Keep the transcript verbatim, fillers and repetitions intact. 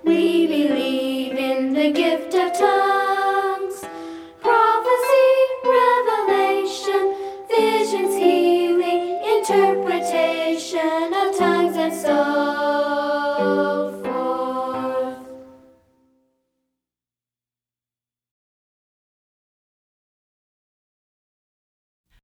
We believe in the gift of tongues, prophecy, revelation, visions, healing, interpretation.